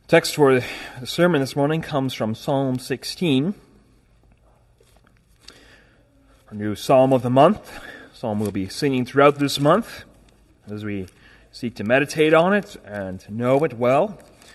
Text for the sermon this morning comes from Psalm 16, our new Psalm of the month. Psalm we'll be singing throughout this month as we seek to meditate on it and know it well.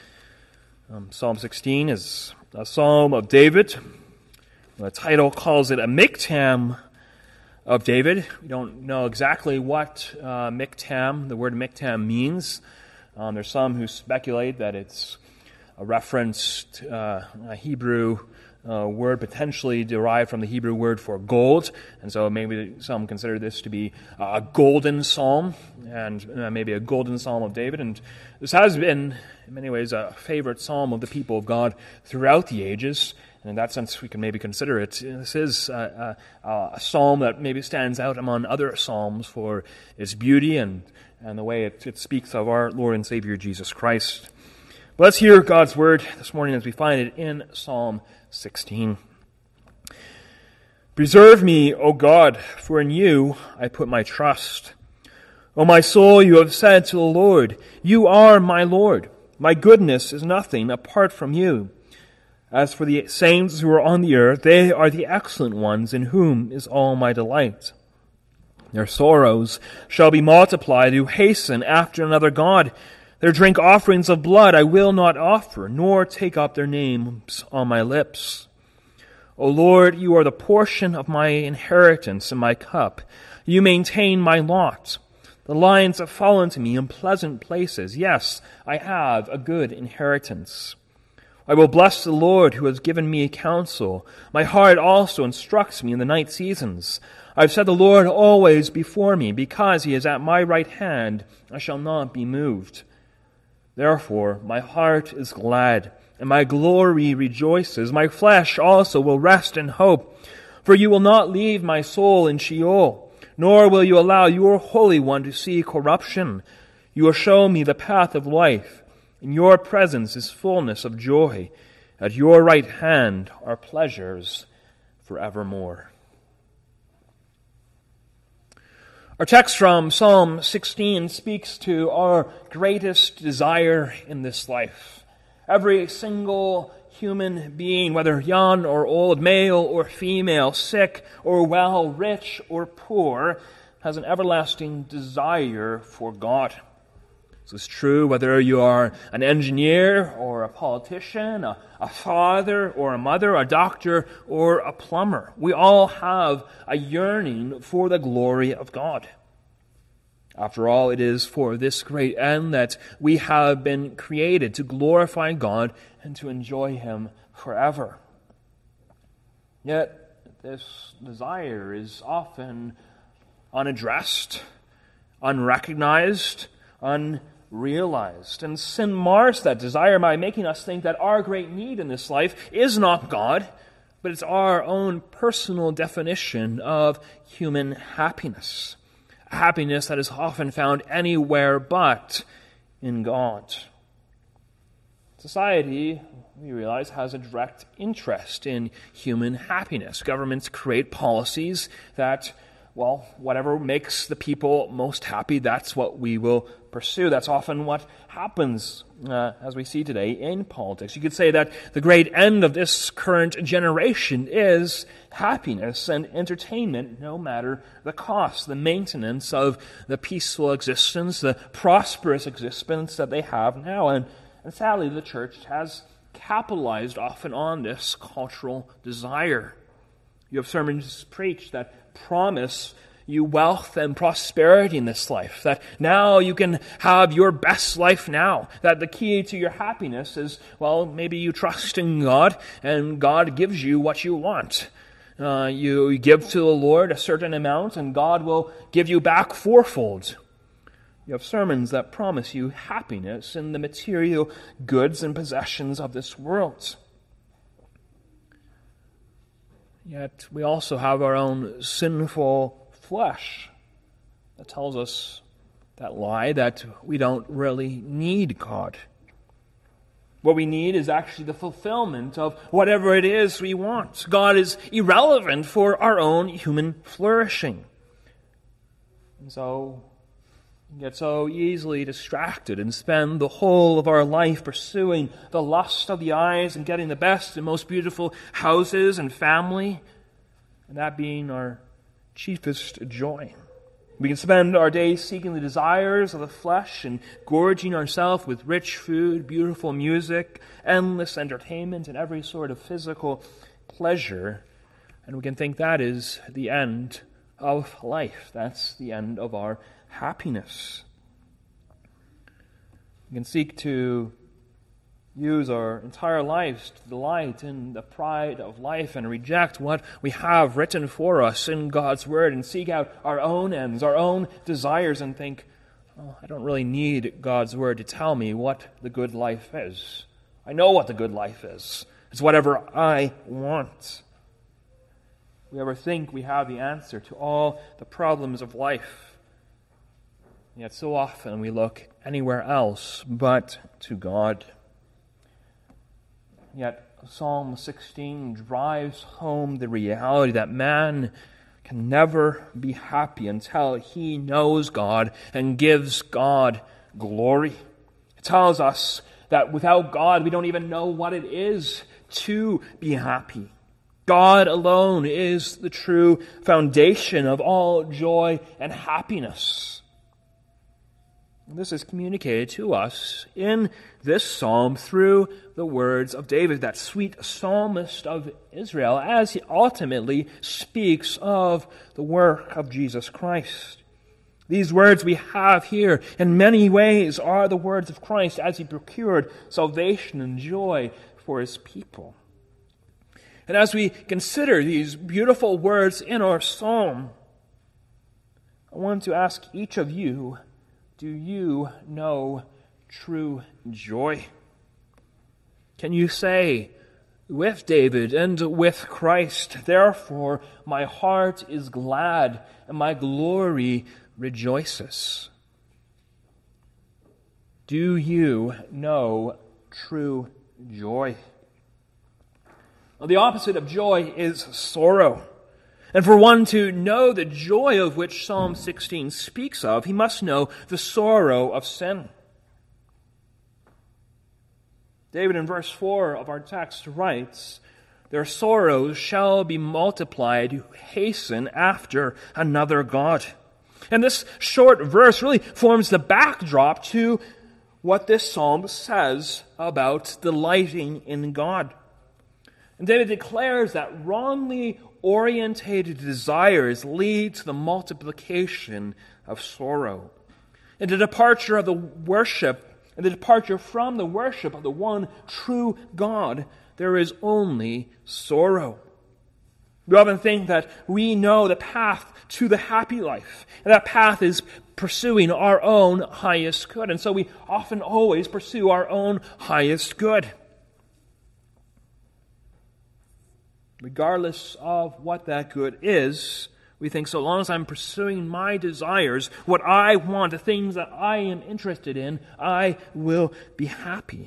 Psalm 16 is a psalm of David. The title calls it a miktam of David. We don't know exactly what miktam, the word miktam, means. There's some who speculate that it's a reference to a Hebrew word potentially derived from the Hebrew word for gold, and so maybe some consider this to be a golden psalm, and maybe a golden psalm of David. And this has been, in many ways, a favorite psalm of the people of God throughout the ages. And in that sense, we can maybe consider it. This is a psalm that maybe stands out among other psalms for its beauty and the way it speaks of our Lord and Savior Jesus Christ. But let's hear God's word this morning as we find it in Psalm 16. Preserve me, O God, for in you I put my trust. O my soul, you have said to the Lord, you are my Lord. My goodness is nothing apart from you. As for the saints who are on the earth, they are the excellent ones in whom is all my delight. Their sorrows shall be multiplied who hasten after another God. Their drink offerings of blood I will not offer, nor take up their names on my lips. O Lord, you are the portion of my inheritance and my cup. You maintain my lot. The lines have fallen to me in pleasant places. Yes, I have a good inheritance. I will bless the Lord who has given me counsel. My heart also instructs me in the night seasons. I have set the Lord always before me. Because he is at my right hand, I shall not be moved. Therefore, my heart is glad, and my glory rejoices. My flesh also will rest in hope. For you will not leave my soul in Sheol, nor will you allow your Holy One to see corruption. You will show me the path of life. In your presence is fullness of joy. At your right hand are pleasures forevermore. Our text from Psalm 16 speaks to our greatest desire in this life. Every single human being, whether young or old, male or female, sick or well, rich or poor, has an everlasting desire for God. This is true whether you are an engineer or a politician, a father or a mother, a doctor or a plumber. We all have a yearning for the glory of God. After all, it is for this great end that we have been created, to glorify God and to enjoy Him forever. Yet, this desire is often unaddressed, unrecognized, unrealized. And sin mars that desire by making us think that our great need in this life is not God, but it's our own personal definition of human happiness. A happiness that is often found anywhere but in God. Society, we realize, has a direct interest in human happiness. Governments create policies that, whatever makes the people most happy, that's what we will pursue. That's often what happens, as we see today, in politics. You could say that the great end of this current generation is happiness and entertainment, no matter the cost, the maintenance of the peaceful existence, the prosperous existence that they have now. And sadly, the church has capitalized often on this cultural desire. You have sermons preached that promise you wealth and prosperity in this life, that now you can have your best life now, that the key to your happiness is, maybe you trust in God and God gives you what you want. You give to the Lord a certain amount and God will give you back fourfold. You have sermons that promise you happiness in the material goods and possessions of this world. Yet we also have our own sinful flesh that tells us that lie, that we don't really need God. What we need is actually the fulfillment of whatever it is we want. God is irrelevant for our own human flourishing. And so We get so easily distracted and spend the whole of our life pursuing the lust of the eyes and getting the best and most beautiful houses and family, and that being our chiefest joy. We can spend our days seeking the desires of the flesh and gorging ourselves with rich food, beautiful music, endless entertainment, and every sort of physical pleasure. And we can think that is the end of life. That's the end of our happiness. We can seek to use our entire lives to delight in the pride of life and reject what we have written for us in God's Word and seek out our own ends, our own desires, and think, oh, I don't really need God's Word to tell me what the good life is. I know what the good life is. It's whatever I want. We ever think we have the answer to all the problems of life. And yet so often we look anywhere else but to God. Yet Psalm 16 drives home the reality that man can never be happy until he knows God and gives God glory. It tells us that without God, we don't even know what it is to be happy. God alone is the true foundation of all joy and happiness. This is communicated to us in this psalm through the words of David, that sweet psalmist of Israel, as he ultimately speaks of the work of Jesus Christ. These words we have here in many ways are the words of Christ as he procured salvation and joy for his people. And as we consider these beautiful words in our psalm, I want to ask each of you, do you know true joy? Can you say with David and with Christ, therefore my heart is glad and my glory rejoices? Do you know true joy? Well, the opposite of joy is sorrow. And for one to know the joy of which Psalm 16 speaks of, he must know the sorrow of sin. David in verse 4 of our text writes, "Their sorrows shall be multiplied who hasten after another God." And this short verse really forms the backdrop to what this psalm says about delighting in God. And David declares that wrongly orientated desires lead to the multiplication of sorrow. And the departure of the worship, and the departure from the worship of the one true God, there is only sorrow. We often think that we know the path to the happy life, and that path is pursuing our own highest good. And so we often always pursue our own highest good. Regardless of what that good is, we think so long as I'm pursuing my desires, what I want, the things that I am interested in, I will be happy.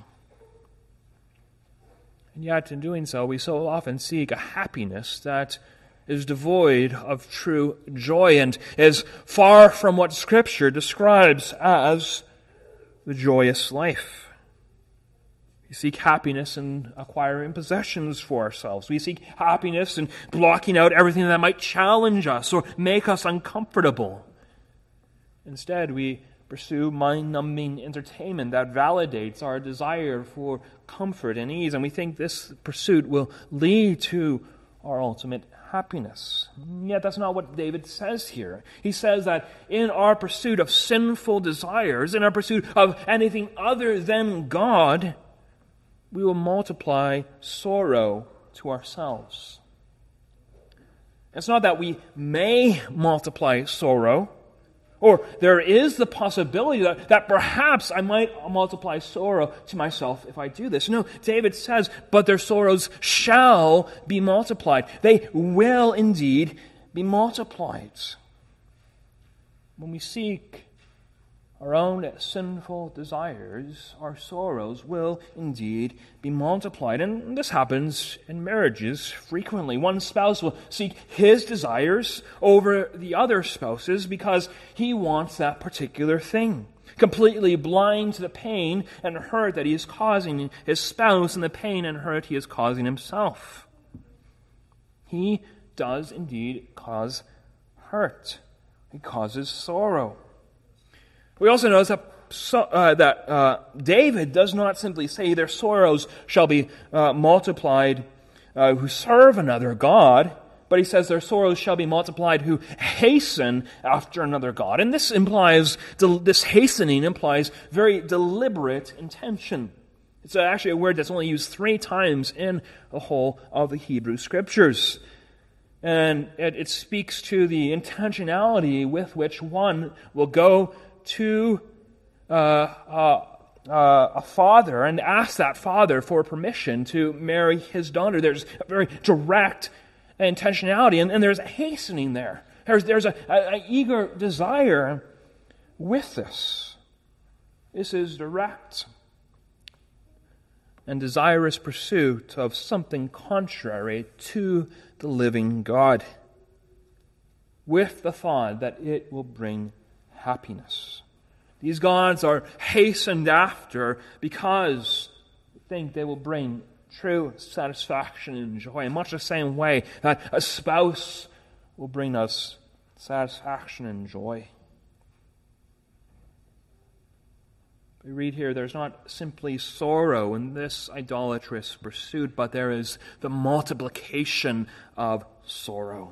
And yet, in doing so, we so often seek a happiness that is devoid of true joy and is far from what Scripture describes as the joyous life. We seek happiness in acquiring possessions for ourselves. We seek happiness in blocking out everything that might challenge us or make us uncomfortable. Instead, we pursue mind-numbing entertainment that validates our desire for comfort and ease, and we think this pursuit will lead to our ultimate happiness. Yet that's not what David says here. He says that in our pursuit of sinful desires, in our pursuit of anything other than God, we will multiply sorrow to ourselves. It's not that we may multiply sorrow, or there is the possibility that perhaps I might multiply sorrow to myself if I do this. No, David says, but their sorrows shall be multiplied. They will indeed be multiplied. When we seek our own sinful desires, our sorrows will indeed be multiplied. And this happens in marriages frequently. One spouse will seek his desires over the other spouse's because he wants that particular thing, completely blind to the pain and hurt that he is causing his spouse and the pain and hurt he is causing himself. He does indeed cause hurt. He causes sorrow. We also notice that David does not simply say their sorrows shall be multiplied who serve another god, but he says their sorrows shall be multiplied who hasten after another god. And this hastening implies very deliberate intention. It's actually a word that's only used 3 times in the whole of the Hebrew Scriptures. And it speaks to the intentionality with which one will go to a father and ask that father for permission to marry his daughter. There's a very direct intentionality, and there's a hastening there. There's an eager desire with this. This is direct and desirous pursuit of something contrary to the living God, with the thought that it will bring happiness. These gods are hastened after because they think they will bring true satisfaction and joy, in much the same way that a spouse will bring us satisfaction and joy. We read here there's not simply sorrow in this idolatrous pursuit, but there is the multiplication of sorrow.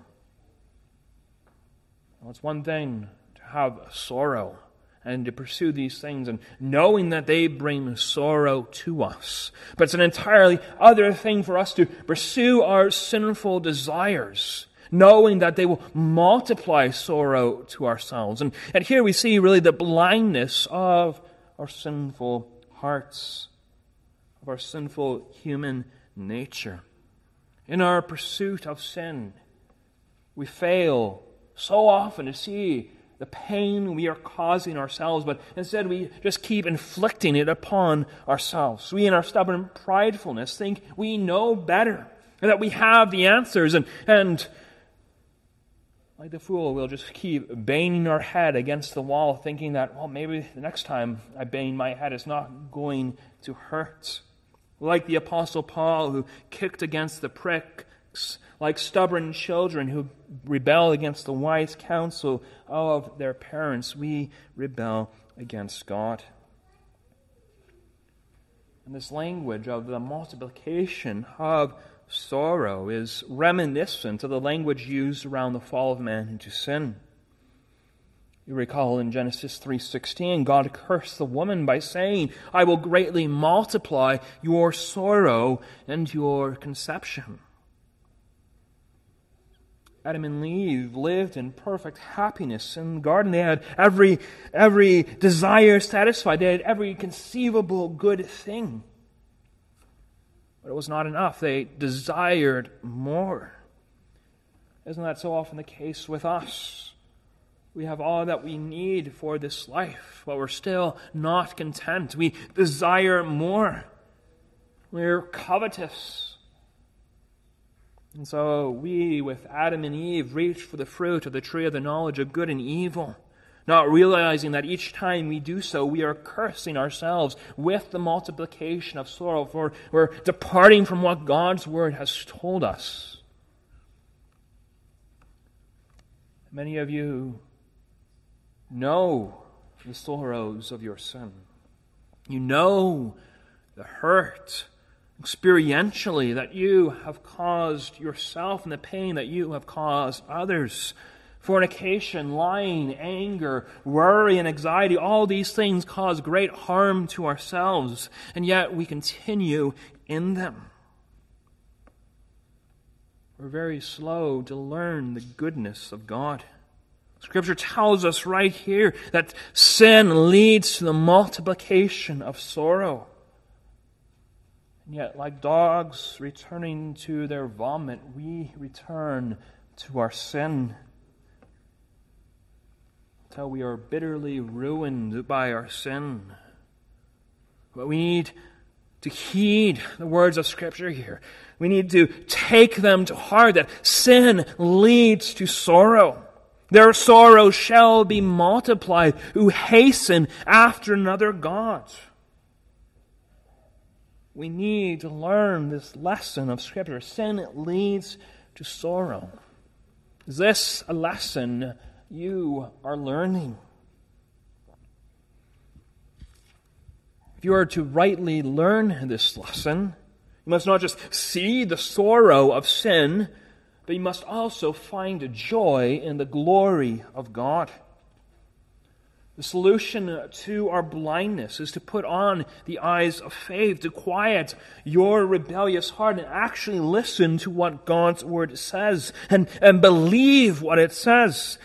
Well, it's one thing to have sorrow and to pursue these things and knowing that they bring sorrow to us. But it's an entirely other thing for us to pursue our sinful desires, knowing that they will multiply sorrow to ourselves. And here we see really the blindness of our sinful hearts, of our sinful human nature. In our pursuit of sin, we fail so often to see the pain we are causing ourselves, but instead we just keep inflicting it upon ourselves. We in our stubborn pridefulness think we know better, and that we have the answers, and like the fool, we'll just keep banging our head against the wall, thinking that, well, maybe the next time I bang my head, it's not going to hurt. Like the Apostle Paul, who kicked against the pricks, like stubborn children who rebel against the wise counsel of their parents, we rebel against God. And this language of the multiplication of sorrow is reminiscent of the language used around the fall of man into sin. You recall in Genesis 3:16, God cursed the woman by saying, I will greatly multiply your sorrow and your conception. Adam and Eve lived in perfect happiness in the garden. They had every desire satisfied. They had every conceivable good thing. But it was not enough. They desired more. Isn't that so often the case with us? We have all that we need for this life, but we're still not content. We desire more. We're covetous. And so we, with Adam and Eve, reach for the fruit of the tree of the knowledge of good and evil, not realizing that each time we do so, we are cursing ourselves with the multiplication of sorrow, for we're departing from what God's Word has told us. Many of you know the sorrows of your sin. You know the hurt experientially that you have caused yourself and the pain that you have caused others. Fornication, lying, anger, worry, and anxiety, all these things cause great harm to ourselves, and yet we continue in them. We're very slow to learn the goodness of God. Scripture tells us right here that sin leads to the multiplication of sorrow. And yet, like dogs returning to their vomit, we return to our sin. how we are bitterly ruined by our sin. But we need to heed the words of Scripture here. We need to take them to heart, that sin leads to sorrow. Their sorrow shall be multiplied who hasten after another god. We need to learn this lesson of Scripture. Sin leads to sorrow. Is this a lesson you are learning? If you are to rightly learn this lesson, you must not just see the sorrow of sin, but you must also find joy in the glory of God. The solution to our blindness is to put on the eyes of faith, to quiet your rebellious heart and actually listen to what God's Word says and believe what it says.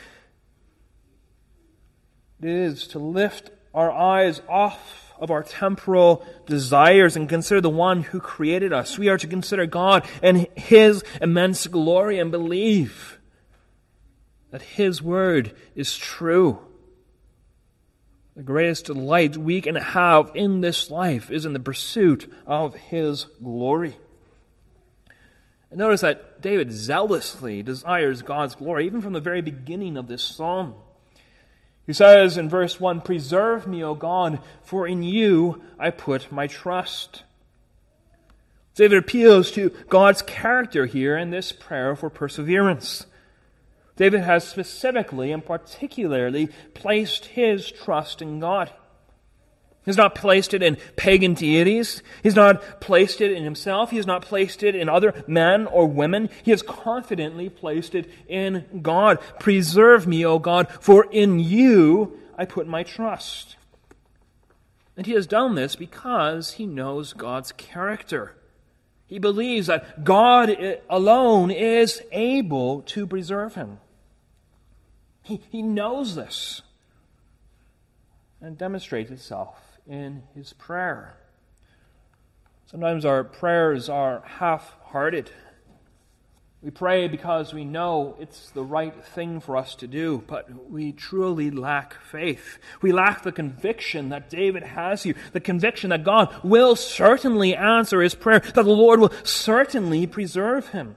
It is to lift our eyes off of our temporal desires and consider the one who created us. We are to consider God and His immense glory and believe that His Word is true. The greatest delight we can have in this life is in the pursuit of His glory. And notice that David zealously desires God's glory, even from the very beginning of this psalm. He says in verse 1, "Preserve me, O God, for in you I put my trust." David appeals to God's character here in this prayer for perseverance. David has specifically and particularly placed his trust in God. He's not placed it in pagan deities. He's not placed it in himself. He has not placed it in other men or women. He has confidently placed it in God. "Preserve me, O God, for in you I put my trust." And he has done this because he knows God's character. He believes that God alone is able to preserve him. He knows this and demonstrates itself in his prayer. Sometimes our prayers are half-hearted. We pray because we know it's the right thing for us to do, but we truly lack faith. We lack the conviction that David has here, the conviction that God will certainly answer his prayer, that the Lord will certainly preserve him.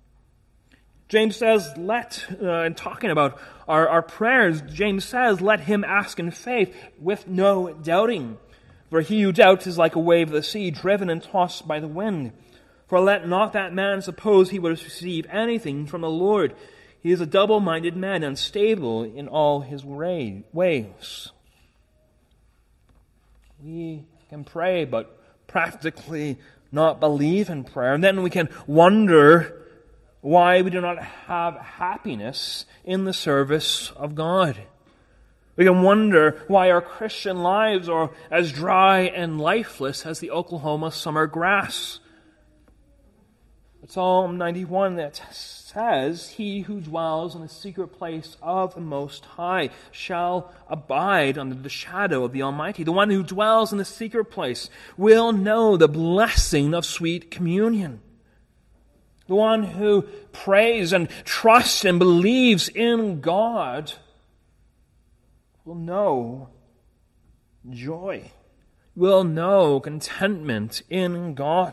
James says, in talking about our prayers, James says, let him ask in faith with no doubting. For he who doubts is like a wave of the sea, driven and tossed by the wind. For let not that man suppose he will receive anything from the Lord. He is a double-minded man, unstable in all his ways. We can pray, but practically not believe in prayer. And then we can wonder why we do not have happiness in the service of God. We can wonder why our Christian lives are as dry and lifeless as the Oklahoma summer grass. But Psalm 91 that says, "He who dwells in the secret place of the Most High shall abide under the shadow of the Almighty." The one who dwells in the secret place will know the blessing of sweet communion. The one who prays and trusts and believes in God will know joy, will know contentment in God.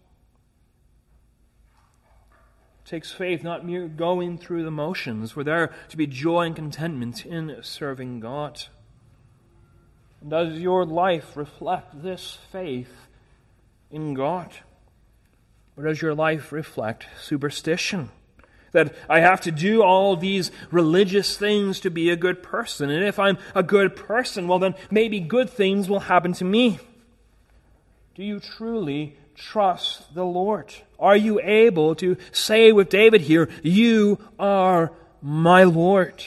It takes faith, not mere going through the motions, for there to be joy and contentment in serving God. And does your life reflect this faith in God? Or does your life reflect superstition? That I have to do all these religious things to be a good person. And if I'm a good person, well then maybe good things will happen to me. Do you truly trust the Lord? Are you able to say with David here, "You are my Lord"?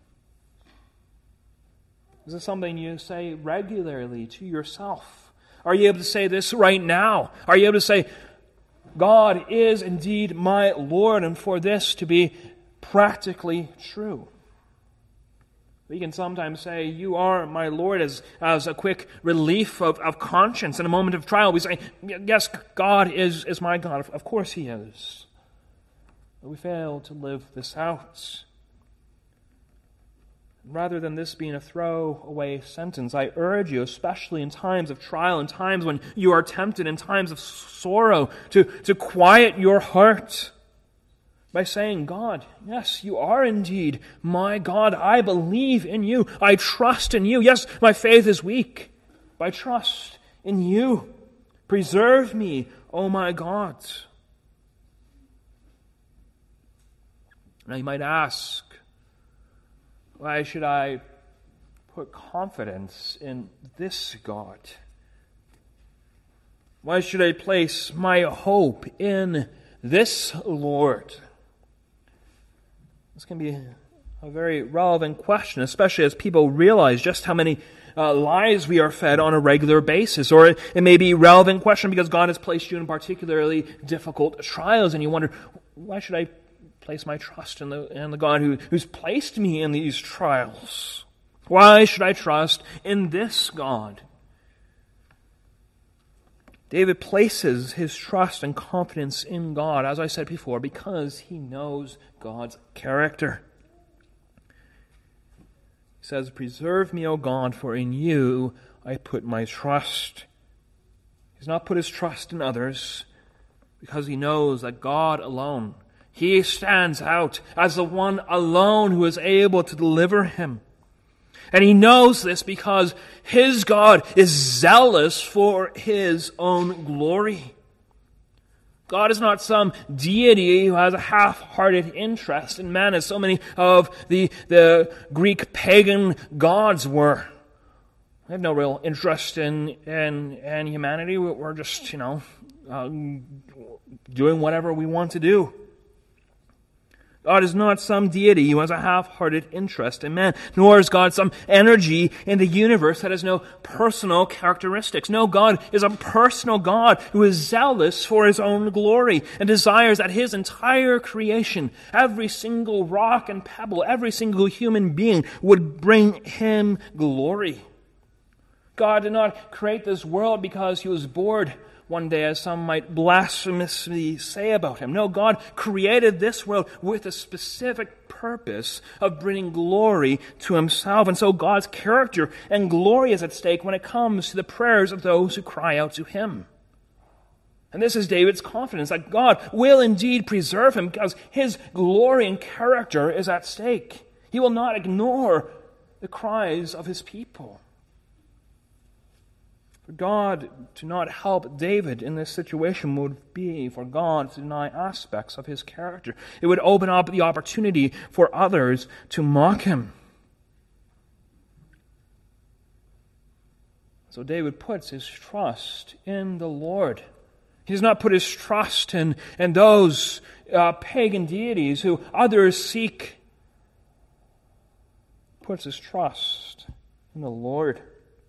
Is this something you say regularly to yourself? Are you able to say this right now? Are you able to say, "God is indeed my Lord," and for this to be practically true? We can sometimes say, "You are my Lord," as a quick relief of conscience in a moment of trial. We say, "Yes, God is my God." Of course He is. But we fail to live this out. rather than this being a throwaway sentence, I urge you, especially in times of trial, in times when you are tempted, in times of sorrow, to quiet your heart by saying, God, yes, you are indeed my God. I believe in you. I trust in you. Yes, my faith is weak, but I trust in you. Preserve me, O my God. Now you might ask, why should I put confidence in this God? Why should I place my hope in this Lord? This can be a very relevant question, especially as people realize just how many lies we are fed on a regular basis. Or it may be a relevant question because God has placed you in particularly difficult trials, and you wonder, why should I place my trust in the God who's placed me in these trials? Why should I trust in this God? David places his trust and confidence in God, as I said before, because he knows God's character. He says, preserve me, O God, for in you I put my trust. He's not put his trust in others because he knows that God alone, he stands out as the one alone who is able to deliver him. And he knows this because his God is zealous for his own glory. God is not some deity who has a half-hearted interest in man, as so many of the Greek pagan gods were. They have no real interest in humanity. We're just, doing whatever we want to do. God is not some deity who has a half-hearted interest in man, nor is God some energy in the universe that has no personal characteristics. No, God is a personal God who is zealous for his own glory and desires that his entire creation, every single rock and pebble, every single human being, would bring him glory. God did not create this world because he was bored one day, as some might blasphemously say about him. No, God created this world with a specific purpose of bringing glory to himself. And so God's character and glory is at stake when it comes to the prayers of those who cry out to him. And this is David's confidence that God will indeed preserve him because his glory and character is at stake. He will not ignore the cries of his people. For God to not help David in this situation would be for God to deny aspects of his character. It would open up the opportunity for others to mock him. So David puts his trust in the Lord. He does not put his trust in those pagan deities who others seek. He puts his trust in the Lord.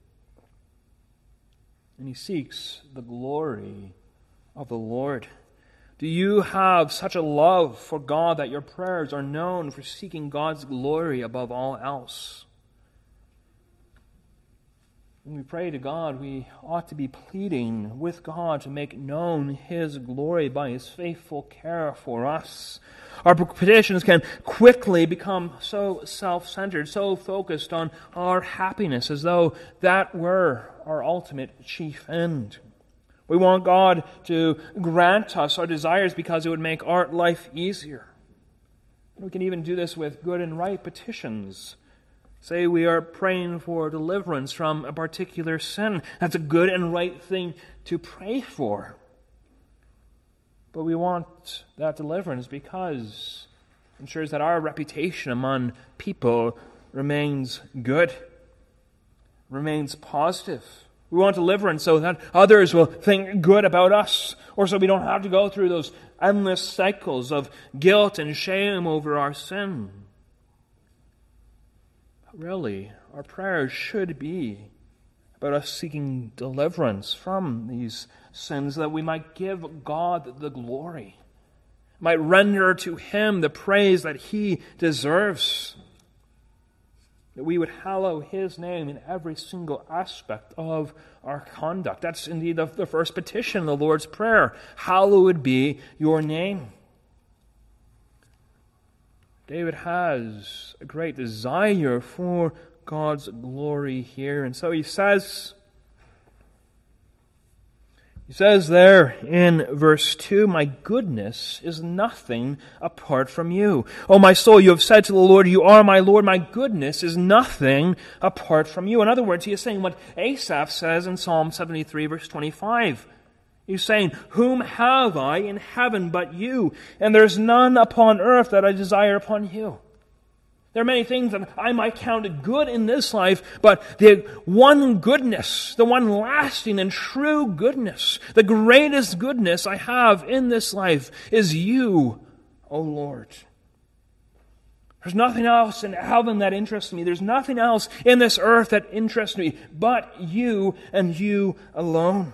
And he seeks the glory of the Lord. Do you have such a love for God that your prayers are known for seeking God's glory above all else? When we pray to God, we ought to be pleading with God to make known his glory by his faithful care for us. Our petitions can quickly become so self-centered, so focused on our happiness, as though that were our ultimate chief end. We want God to grant us our desires because it would make our life easier. We can even do this with good and right petitions. Say we are praying for deliverance from a particular sin. That's a good and right thing to pray for. But we want that deliverance because it ensures that our reputation among people remains good, remains positive. We want deliverance so that others will think good about us, or so we don't have to go through those endless cycles of guilt and shame over our sin. Really, our prayers should be about us seeking deliverance from these sins, that we might give God the glory, might render to him the praise that he deserves, that we would hallow his name in every single aspect of our conduct. That's indeed the first petition in the Lord's Prayer. Hallowed be your name. David has a great desire for God's glory here. And so he says there in verse 2, "My goodness is nothing apart from you. O my soul, you have said to the Lord, you are my Lord. My goodness is nothing apart from you." In other words, he is saying what Asaph says in Psalm 73, verse 25. He's saying, "Whom have I in heaven but you? And there's none upon earth that I desire upon you." There are many things that I might count good in this life, but the one goodness, the one lasting and true goodness, the greatest goodness I have in this life is you, O Lord. There's nothing else in heaven that interests me. There's nothing else in this earth that interests me but you and you alone.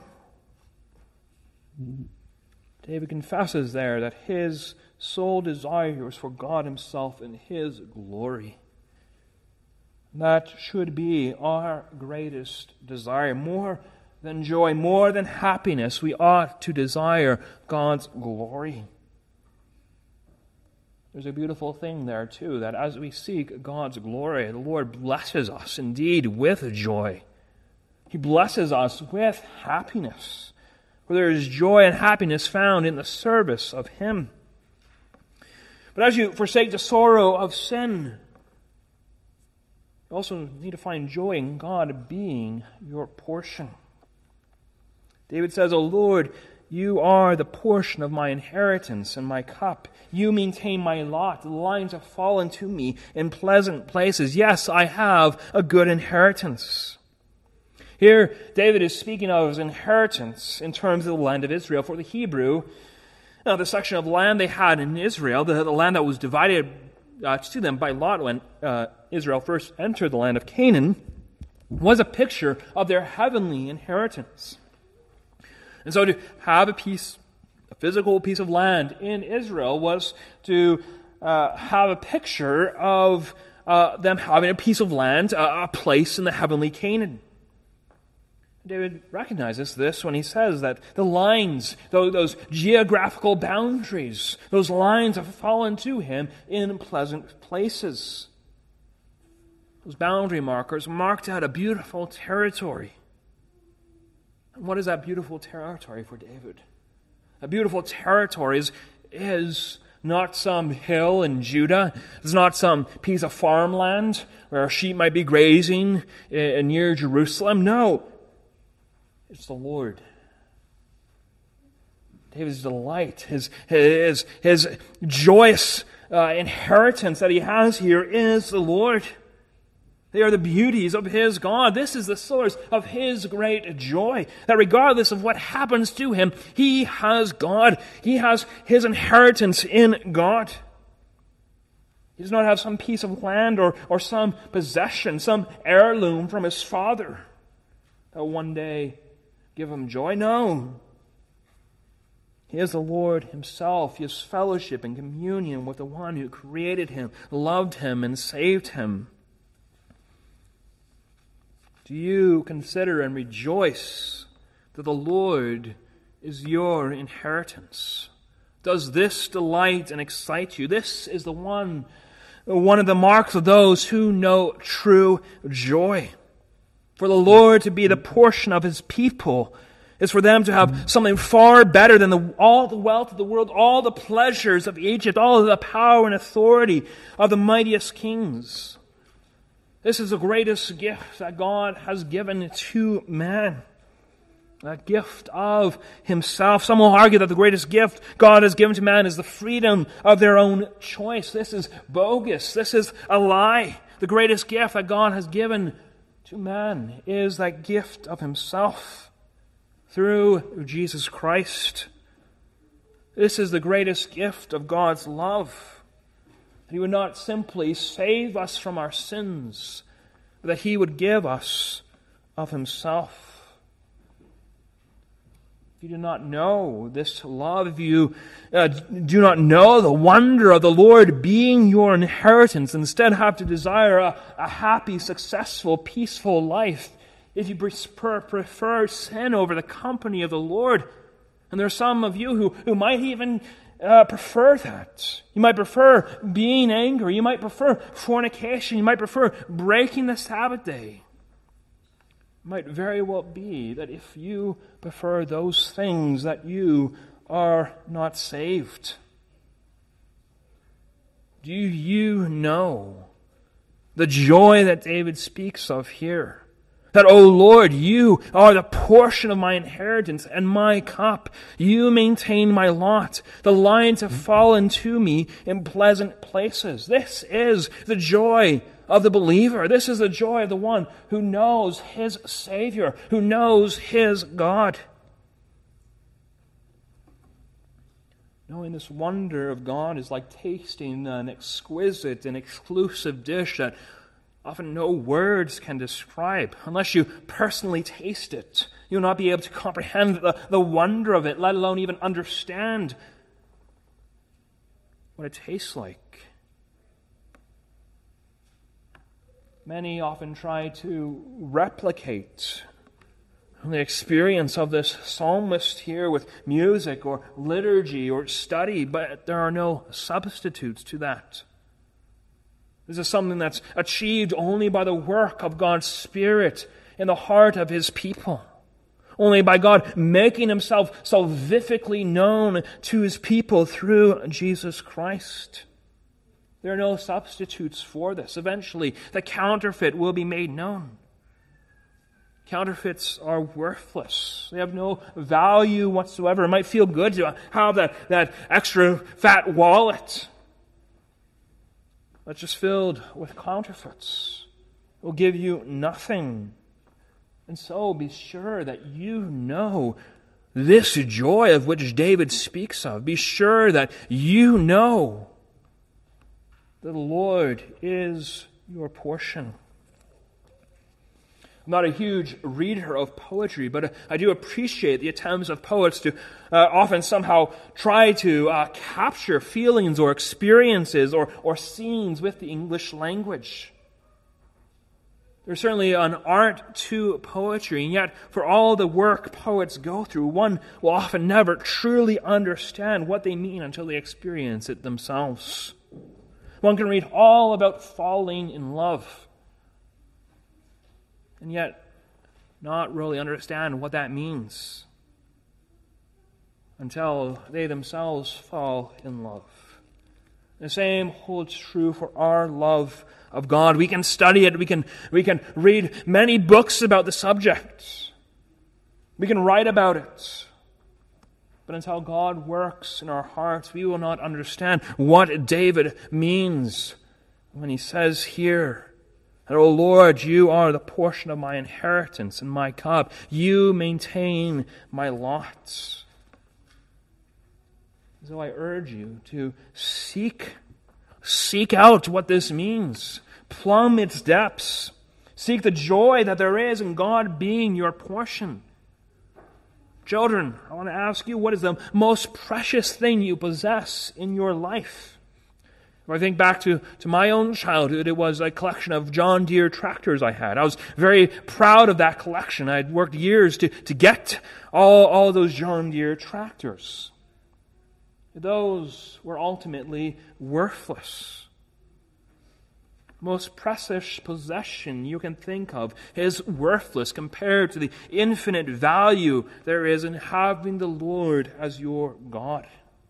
David confesses there that his sole desire is for God Himself and His glory. That should be our greatest desire. More than joy, more than happiness, we ought to desire God's glory. There's a beautiful thing there too, that as we seek God's glory, the Lord blesses us indeed with joy. He blesses us with happiness. For there is joy and happiness found in the service of Him. But as you forsake the sorrow of sin, you also need to find joy in God being your portion. David says, "O Lord, you are the portion of my inheritance and my cup. You maintain my lot. The lines have fallen to me in pleasant places. Yes, I have a good inheritance." Here, David is speaking of his inheritance in terms of the land of Israel. For the Hebrew, the section of land they had in Israel, the land that was divided to them by lot when Israel first entered the land of Canaan, was a picture of their heavenly inheritance. And so to have a physical piece of land in Israel was to have a picture of them having a piece of land, a place in the heavenly Canaan. David recognizes this when he says that the lines, those geographical boundaries, those lines have fallen to him in pleasant places. Those boundary markers marked out a beautiful territory. And what is that beautiful territory for David? A beautiful territory is not some hill in Judah. It's not some piece of farmland where sheep might be grazing near Jerusalem. No. It's the Lord. David's delight, his joyous inheritance that he has here is the Lord. They are the beauties of his God. This is the source of his great joy. That regardless of what happens to him, he has God. He has his inheritance in God. He does not have some piece of land or some possession, some heirloom from his father that will one day give him joy. No. He is the Lord Himself. He has fellowship and communion with the one who created him, loved him, and saved him. Do you consider and rejoice that the Lord is your inheritance? Does this delight and excite you? This is one of the marks of those who know true joy. For the Lord to be the portion of His people is for them to have something far better than all the wealth of the world, all the pleasures of Egypt, all of the power and authority of the mightiest kings. This is the greatest gift that God has given to man. That gift of Himself. Some will argue that the greatest gift God has given to man is the freedom of their own choice. This is bogus. This is a lie. The greatest gift that God has given to man is that gift of Himself through Jesus Christ. This is the greatest gift of God's love. That He would not simply save us from our sins, but that He would give us of Himself. If you do not know this love, if you do not know the wonder of the Lord being your inheritance, instead have to desire a happy, successful, peaceful life, if you prefer sin over the company of the Lord, and there are some of you who might even prefer that. You might prefer being angry. You might prefer fornication. You might prefer breaking the Sabbath day. It might very well be that if you prefer those things, that you are not saved. Do you know the joy that David speaks of here? That, O Lord, you are the portion of my inheritance and my cup. You maintain my lot. The lines have fallen to me in pleasant places. This is the joy of the believer. This is the joy of the one who knows his Savior, who knows his God. Knowing this wonder of God is like tasting an exquisite and exclusive dish that often no words can describe. Unless you personally taste it, you'll not be able to comprehend the wonder of it, let alone even understand what it tastes like. Many often try to replicate the experience of this psalmist here with music or liturgy or study, but there are no substitutes to that. This is something that's achieved only by the work of God's Spirit in the heart of His people. Only by God making Himself salvifically known to His people through Jesus Christ. There are no substitutes for this. Eventually, the counterfeit will be made known. Counterfeits are worthless. They have no value whatsoever. It might feel good to have that extra fat wallet that's just filled with counterfeits. It will give you nothing. And so be sure that you know this joy of which David speaks of. Be sure that you know that the Lord is your portion. I'm not a huge reader of poetry, but I do appreciate the attempts of poets to often somehow try to capture feelings or experiences or scenes with the English language. There's certainly an art to poetry, and yet for all the work poets go through, one will often never truly understand what they mean until they experience it themselves. One can read all about falling in love, and yet not really understand what that means until they themselves fall in love. The same holds true for our love of God. We can study it. We can read many books about the subject. We can write about it. But until God works in our hearts, we will not understand what David means when he says here, that, O Lord, you are the portion of my inheritance and my cup. You maintain my lot. So I urge you to seek out what this means. Plumb its depths. Seek the joy that there is in God being your portion. Children, I want to ask you, what is the most precious thing you possess in your life? If I think back to my own childhood, it was a collection of John Deere tractors I had. I was very proud of that collection. I had worked years to get all those John Deere tractors. Those were ultimately worthless. Most precious possession you can think of is worthless compared to the infinite value there is in having the Lord as your God.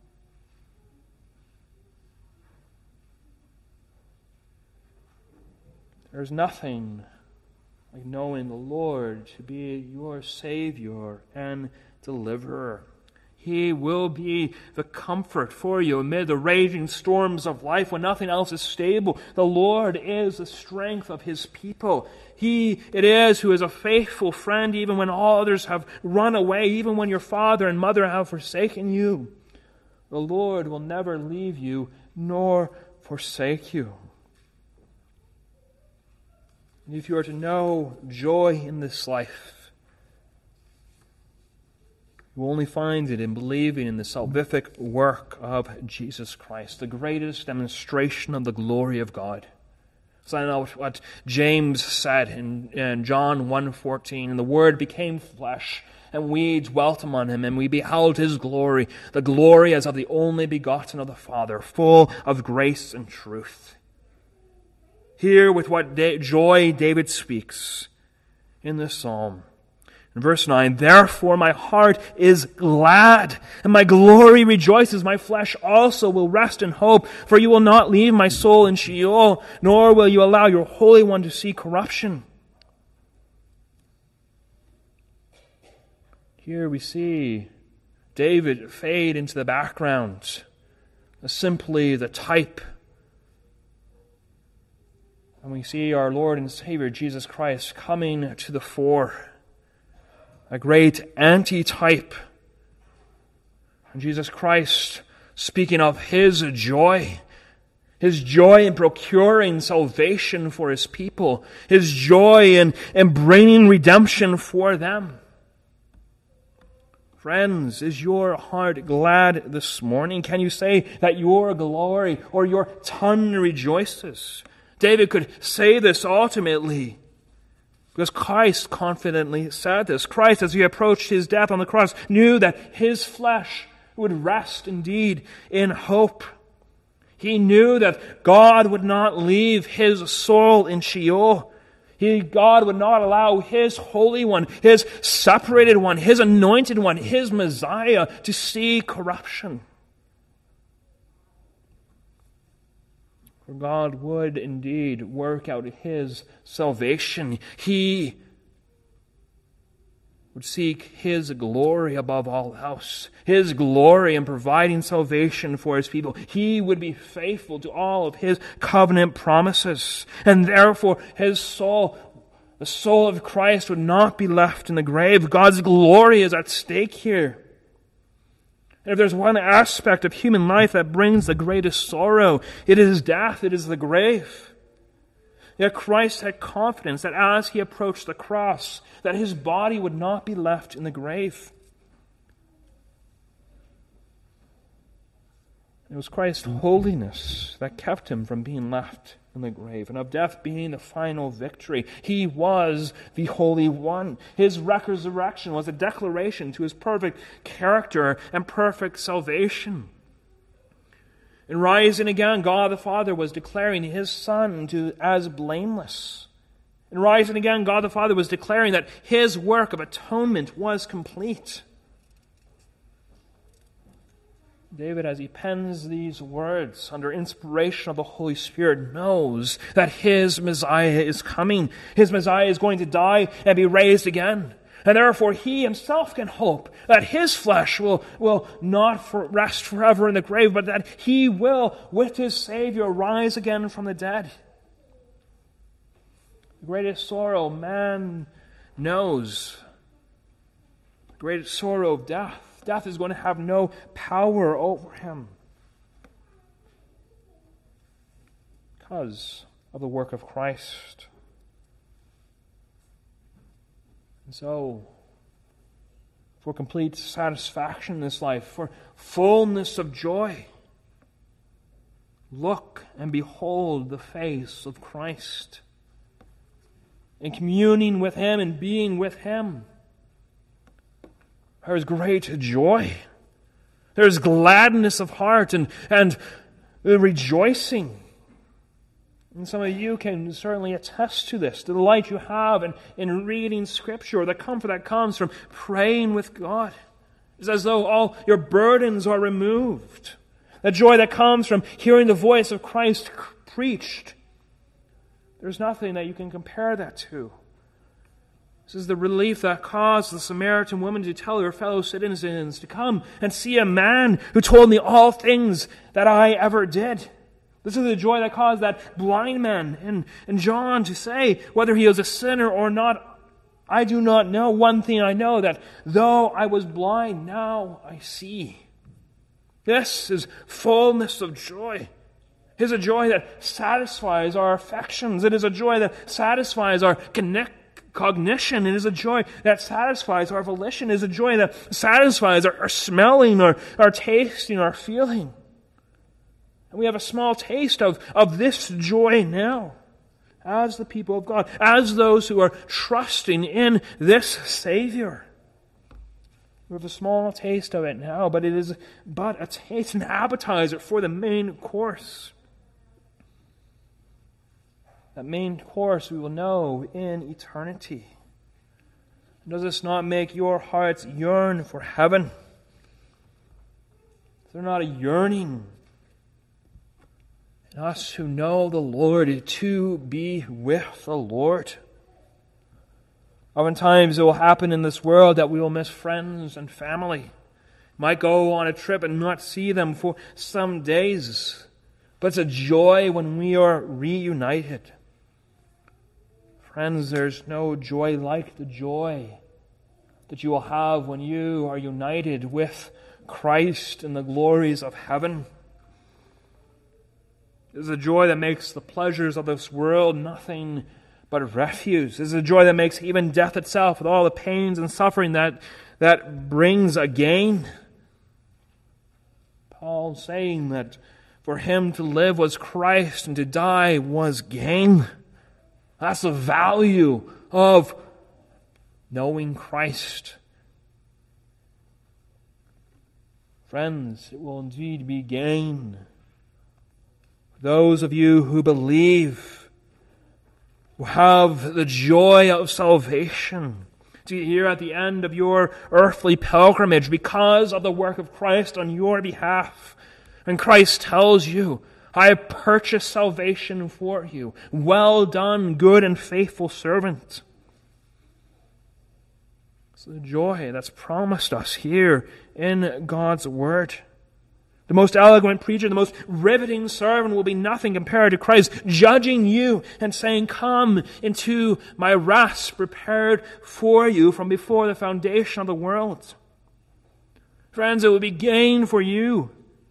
There's nothing like knowing the Lord to be your Savior and deliverer. He will be the comfort for you amid the raging storms of life when nothing else is stable. The Lord is the strength of His people. He it is who is a faithful friend even when all others have run away, even when your father and mother have forsaken you. The Lord will never leave you nor forsake you. And if you are to know joy in this life, you will only find it in believing in the salvific work of Jesus Christ, the greatest demonstration of the glory of God. So I know what James said in John 1:14, and the Word became flesh And we dwelt among him, and we beheld his glory, the glory as of the only begotten of the Father, full of grace and truth. Hear with what joy David speaks in this psalm. In verse 9, therefore my heart is glad, and my glory rejoices. My flesh also will rest in hope, for you will not leave my soul in Sheol, nor will you allow your Holy One to see corruption. Here we see David fade into the background, as simply the type. And we see our Lord and Savior Jesus Christ coming to the fore, a great antitype. And Jesus Christ speaking of his joy in procuring salvation for his people, his joy in bringing redemption for them. Friends, is your heart glad this morning? Can you say that your glory or your tongue rejoices? David could say this ultimately because Christ confidently said this. Christ, as he approached his death on the cross, knew that his flesh would rest indeed in hope. He knew that God would not leave his soul in Sheol. God would not allow his Holy One, his separated one, his anointed one, his Messiah to see corruption. For God would indeed work out his salvation. He would seek his glory above all else. His glory in providing salvation for his people. He would be faithful to all of his covenant promises. And therefore his soul, the soul of Christ, would not be left in the grave. God's glory is at stake here. And if there's one aspect of human life that brings the greatest sorrow, it is death, it is the grave. Yet Christ had confidence that as he approached the cross, that his body would not be left in the grave. It was Christ's holiness that kept him from being left in the grave, and of death being the final victory. He was the Holy One. His resurrection was a declaration to his perfect character and perfect salvation. In rising again, God the Father was declaring his Son as blameless. In rising again, God the Father was declaring that his work of atonement was complete. David, as he pens these words under inspiration of the Holy Spirit, knows that his Messiah is coming. His Messiah is going to die and be raised again. And therefore he himself can hope that his flesh will not rest forever in the grave, but that he will, with his Savior, rise again from the dead. The greatest sorrow man knows, the greatest sorrow of death. Death is going to have no power over him because of the work of Christ. And so, for complete satisfaction in this life, for fullness of joy, look and behold the face of Christ. In communing with him and being with him, there is great joy. There is gladness of heart and rejoicing. And some of you can certainly attest to this, the delight you have in reading Scripture, the comfort that comes from praying with God. It's as though all your burdens are removed. The joy that comes from hearing the voice of Christ preached. There's nothing that you can compare that to. This is the relief that caused the Samaritan woman to tell her fellow citizens to come and see a man who told me all things that I ever did. This is the joy that caused that blind man and John to say, whether he was a sinner or not, I do not know. One thing I know, that though I was blind, now I see. This is fullness of joy. It is a joy that satisfies our affections. It is a joy that satisfies our cognition. It is a joy that satisfies our volition. It is a joy that satisfies our smelling, our tasting, our feeling. And we have a small taste of this joy now as the people of God, as those who are trusting in this Savior. We have a small taste of it now, but it is but a taste, an appetizer for the main course. That main course we will know in eternity. Does this not make your hearts yearn for heaven? Is there not a yearning in us who know the Lord to be with the Lord? Oftentimes it will happen in this world that we will miss friends and family. Might go on a trip and not see them for some days. But it's a joy when we are reunited. Friends, there's no joy like the joy that you will have when you are united with Christ in the glories of heaven. It is a joy that makes the pleasures of this world nothing but refuse. It is a joy that makes even death itself, with all the pains and suffering that brings a gain. Paul saying that for him to live was Christ and to die was gain. That's the value of knowing Christ. Friends, it will indeed be gain. Those of you who believe, who have the joy of salvation, to hear at the end of your earthly pilgrimage because of the work of Christ on your behalf. And Christ tells you, I have purchased salvation for you. Well done, good and faithful servant. It's the joy that's promised us here in God's Word. The most eloquent preacher, the most riveting sermon will be nothing compared to Christ judging you and saying, come into my rest prepared for you from before the foundation of the world. Friends, it will be gain for you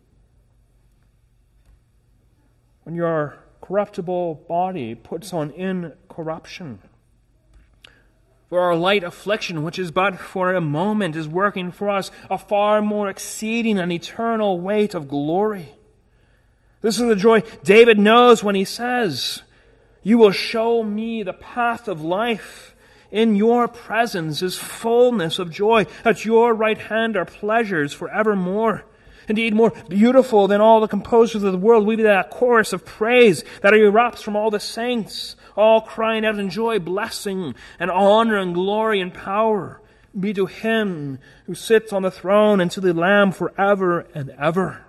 when your corruptible body puts on incorruption. For our light affliction, which is but for a moment, is working for us a far more exceeding and eternal weight of glory. This is the joy David knows when he says, you will show me the path of life. In your presence is fullness of joy. At your right hand are pleasures forevermore. Indeed, more beautiful than all the composers of the world will be that chorus of praise that erupts from all the saints, all crying out in joy, blessing and honor and glory and power be to Him who sits on the throne and to the Lamb forever and ever.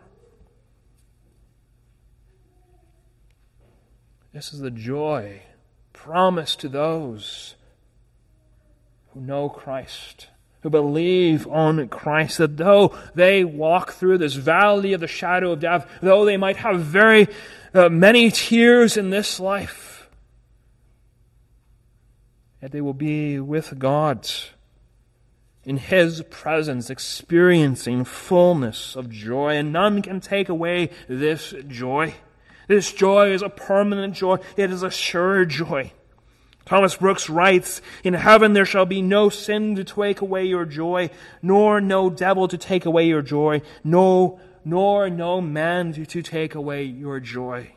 This is the joy promised to those who know Christ, who believe on Christ, that though they walk through this valley of the shadow of death, though they might have very many tears in this life, yet they will be with God in His presence, experiencing fullness of joy, and none can take away this joy. This joy is a permanent joy. It is a sure joy. Thomas Brooks writes, in heaven there shall be no sin to take away your joy, nor no devil to take away your joy, nor no man to take away your joy.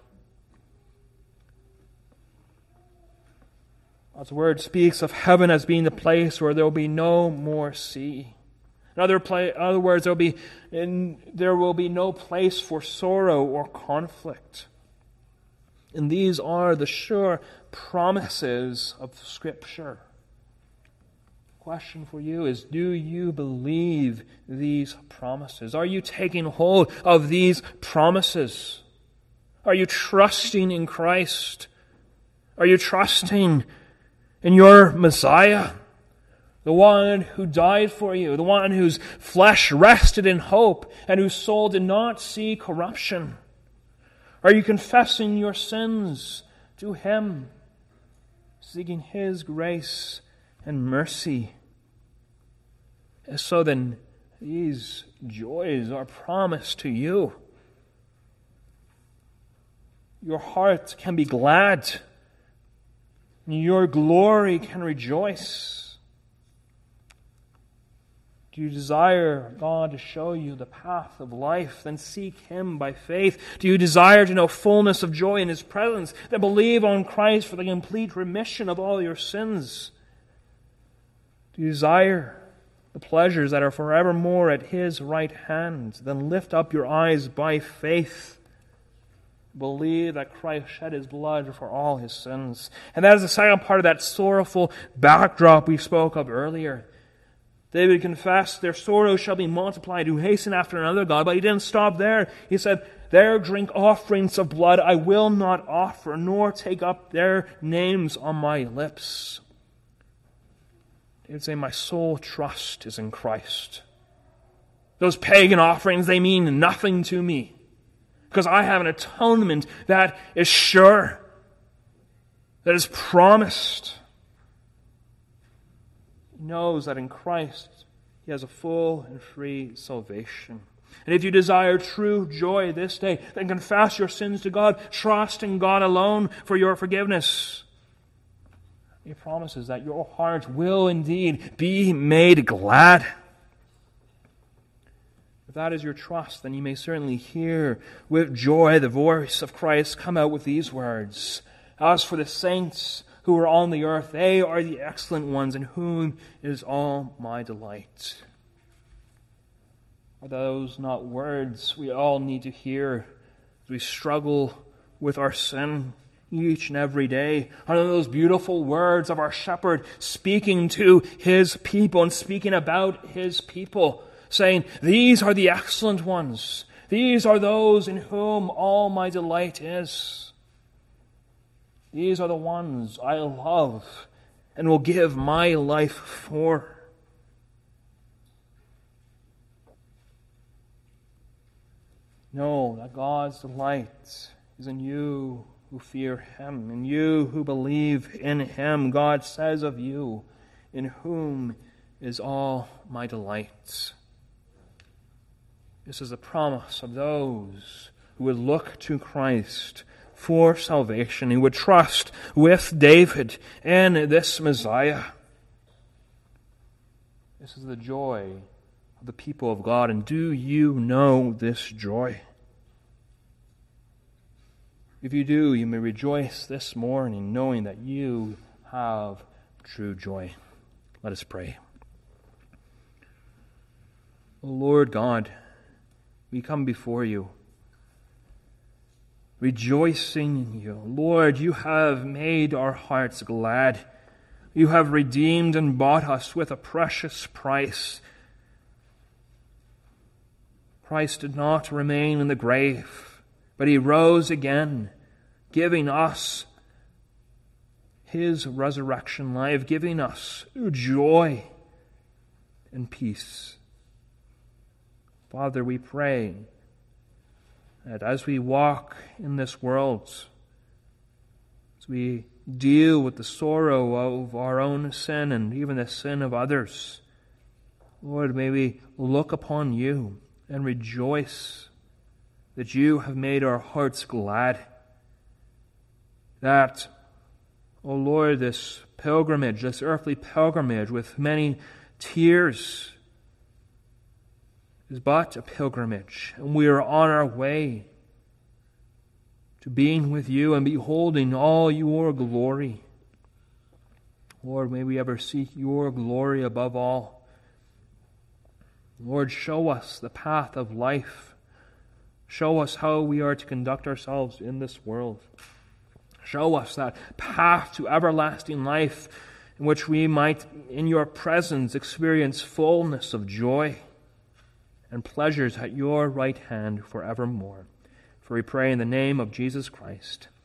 God's Word speaks of heaven as being the place where there will be no more sea. In other words, there will be no place for sorrow or conflict. And these are the sure promises of Scripture. The question for you is, do you believe these promises? Are you taking hold of these promises? Are you trusting in Christ? Are you trusting in your Messiah? The one who died for you, the one whose flesh rested in hope and whose soul did not see corruption. Are you confessing your sins to Him, seeking His grace and mercy? And so then, these joys are promised to you. Your heart can be glad, and your glory can rejoice. Do you desire God to show you the path of life? Then seek Him by faith. Do you desire to know fullness of joy in His presence? Then believe on Christ for the complete remission of all your sins. Do you desire the pleasures that are forevermore at his right hand, then lift up your eyes by faith. Believe that Christ shed his blood for all his sins. And that is the second part of that sorrowful backdrop we spoke of earlier. David confessed, their sorrow shall be multiplied who hasten after another God. But he didn't stop there. He said, their drink offerings of blood I will not offer, nor take up their names on my lips. David saying, my sole trust is in Christ. Those pagan offerings, they mean nothing to me. Because I have an atonement that is sure, that is promised. He knows that in Christ he has a full and free salvation. And if you desire true joy this day, then confess your sins to God, trust in God alone for your forgiveness. He promises that your heart will indeed be made glad. If that is your trust, then you may certainly hear with joy the voice of Christ come out with these words. As for the saints who are on the earth, they are the excellent ones in whom is all my delight. Are those not words we all need to hear as we struggle with our sin each and every day? Are those beautiful words of our shepherd speaking to his people and speaking about his people? Saying, these are the excellent ones. These are those in whom all my delight is. These are the ones I love and will give my life for. Know that God's delight is in you who fear him, in you who believe in him. God says of you, in whom is all my delight. This is the promise of those who would look to Christ for salvation, who would trust with David in this Messiah. This is the joy of the people of God, and do you know this joy? If you do, you may rejoice this morning knowing that you have true joy. Let us pray. O Lord God, we come before you, rejoicing in you. Lord, you have made our hearts glad. You have redeemed and bought us with a precious price. Christ did not remain in the grave, but he rose again, giving us his resurrection life, giving us joy and peace. Father, we pray that as we walk in this world, as we deal with the sorrow of our own sin and even the sin of others, Lord, may we look upon you and rejoice that you have made our hearts glad. That, O Lord, this pilgrimage, this earthly pilgrimage with many tears, is but a pilgrimage, and we are on our way to being with you and beholding all your glory. Lord, may we ever seek your glory above all. Lord, show us the path of life. Show us how we are to conduct ourselves in this world. Show us that path to everlasting life in which we might, in your presence, experience fullness of joy and pleasures at your right hand forevermore. For we pray in the name of Jesus Christ.